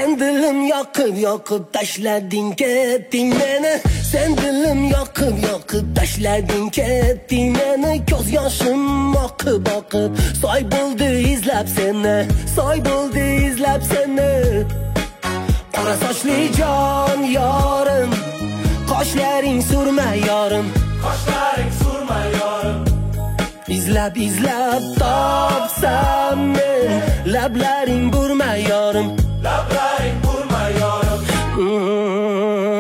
Sen dilim yoqib tashlading ketding meni. Sen dilim yoqib tashlading ketding meni. Ko'z yoshim oqib soy bo'ldi izlab seni. Soy bo'ldi izlab seni. Qora sochli jon yorim, qoshlaring surma yorim, qoshlaring surma yorim. İzlab topsam men, lablaring burma yorim, lablaring burma yorim.